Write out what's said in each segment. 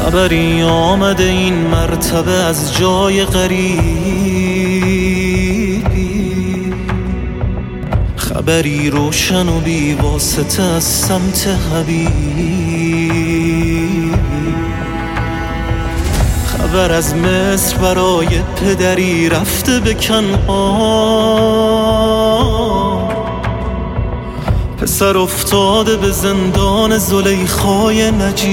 خبری آمده این مرتبه از جای غریبی، خبری روشن و بی واسطه از سمت حبیبی، خبر از مصر برای پدری رفته به کنعان، پسر افتاده به زندان زلیخای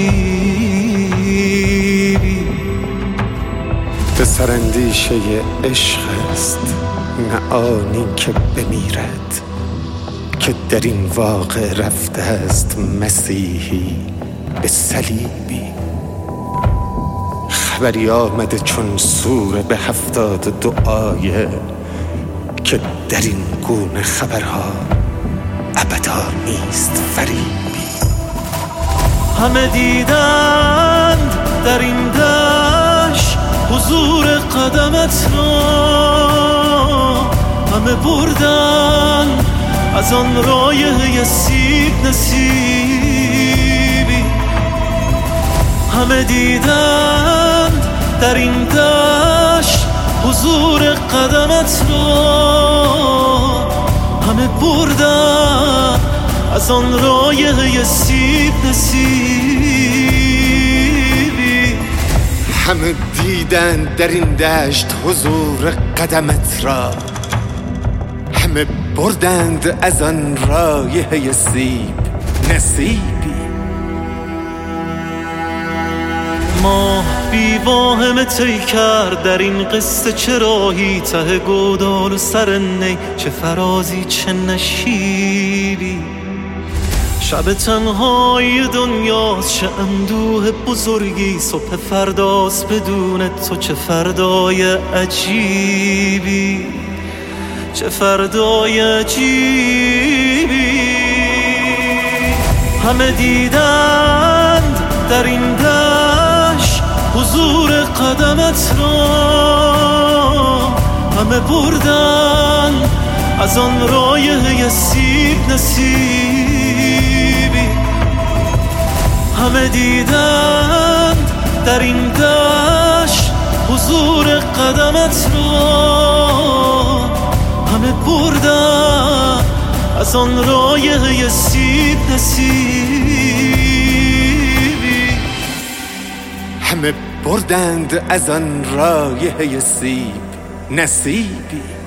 نجیبی. پسر اندیشه عشق است نه آنی که بمیرد، که در این واقع رفته است مسیحی به صلیبی. خبری آمده چون سوره به 72 آیه، که در این گونه خبرها ابدا نیست فریبی. همه دیدند در این دشت حضور قدمت را، همه بردن از آن رایحه سیب نصیبی. همه دیدند در این دشت حضور قدمت را، همه بردن از آن رایحه سیب نصیبی. همه دیدند در این دشت حضور قدمت را، همه بردند از آن رایحه سیب نصیبی. ماه بی واهمه طی کرد در این قصه، چه راهی ته گودال و سر نی، چه فرازی چه نشیبی. شب تنهایی دنیاست، چه اندوه بزرگی، صبح فرداست بدون تو، چه فردای عجیبی، چه فردای عجیبی. همه دیدند در این دشت حضور قدمت را، همه بردن از آن رایحه سیب نصیبی. همه دیدند در این دشت حضور قدمت را، همه بردن از آن رایحه سیب نصیبی. همه بردند از آن رایحه سیب نصیبی.